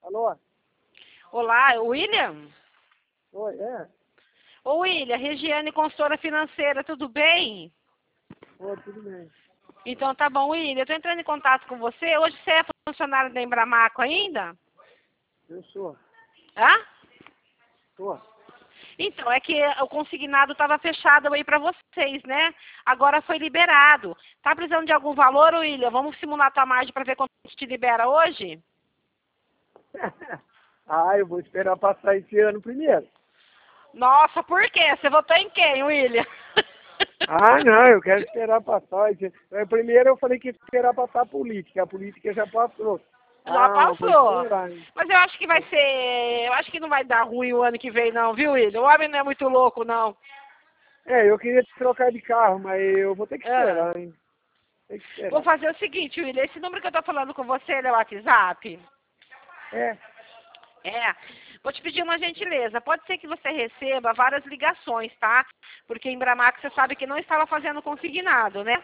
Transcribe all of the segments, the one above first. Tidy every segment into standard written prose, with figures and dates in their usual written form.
Alô? Olá, William? Oi, é? Ô, William, Regiane, consultora financeira, tudo bem? Oi, tudo bem. Então tá bom, William, eu tô entrando em contato com você. Hoje você é funcionário da Embramaco ainda? Eu sou. Hã? Sou. Então, é que o consignado estava fechado aí para vocês, né? Agora foi liberado. Tá precisando de algum valor, William? Vamos simular a tua margem para ver quanto te libera hoje? Eu vou esperar passar esse ano primeiro. Nossa, por quê? Você votou em quem, William? Não, eu quero esperar passar. Primeiro eu falei que ia esperar passar a política. A política já passou. Já Vou passou. esperar, hein? Mas eu acho que vai ser. Eu acho que não vai dar ruim o ano que vem, não, viu, William? O homem não é muito louco, não. Eu queria trocar de carro, mas eu vou ter que Ah. esperar, hein? Tem que Vou esperar. fazer o seguinte, William. Esse número que eu tô falando com você, ele é o WhatsApp? É. É. Vou te pedir uma gentileza. Pode ser que você receba várias ligações, tá? Porque em Bramaco você sabe que não estava fazendo consignado, né?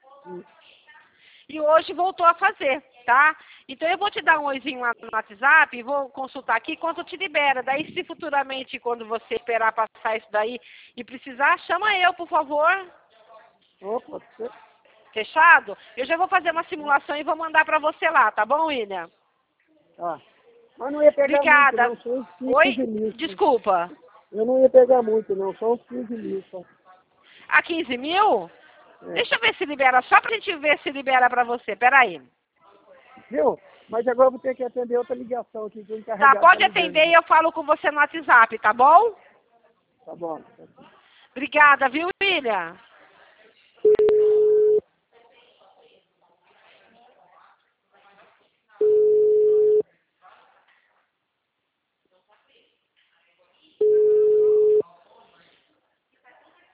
E hoje voltou a fazer, tá? Então eu vou te dar um oizinho lá no WhatsApp e vou consultar aqui quanto te libera. Daí se futuramente, quando você esperar passar isso daí e precisar, chama eu, por favor. Pode ser. Fechado? Eu já vou fazer uma simulação e vou mandar pra você lá, tá bom, William? Tá. Mas não ia pegar muito, Obrigada. não. Só uns Oi? 15 mil. Desculpa. Eu não ia pegar muito, não. Só uns 15 mil. Só. A 15 mil? É. Deixa eu ver se libera, só pra gente ver se libera pra você. Peraí. Viu? Mas agora eu vou ter que atender outra ligação aqui que o Tá, encarregado pode ligando. atender e eu falo com você no WhatsApp, tá bom? Tá bom. Obrigada, viu, William?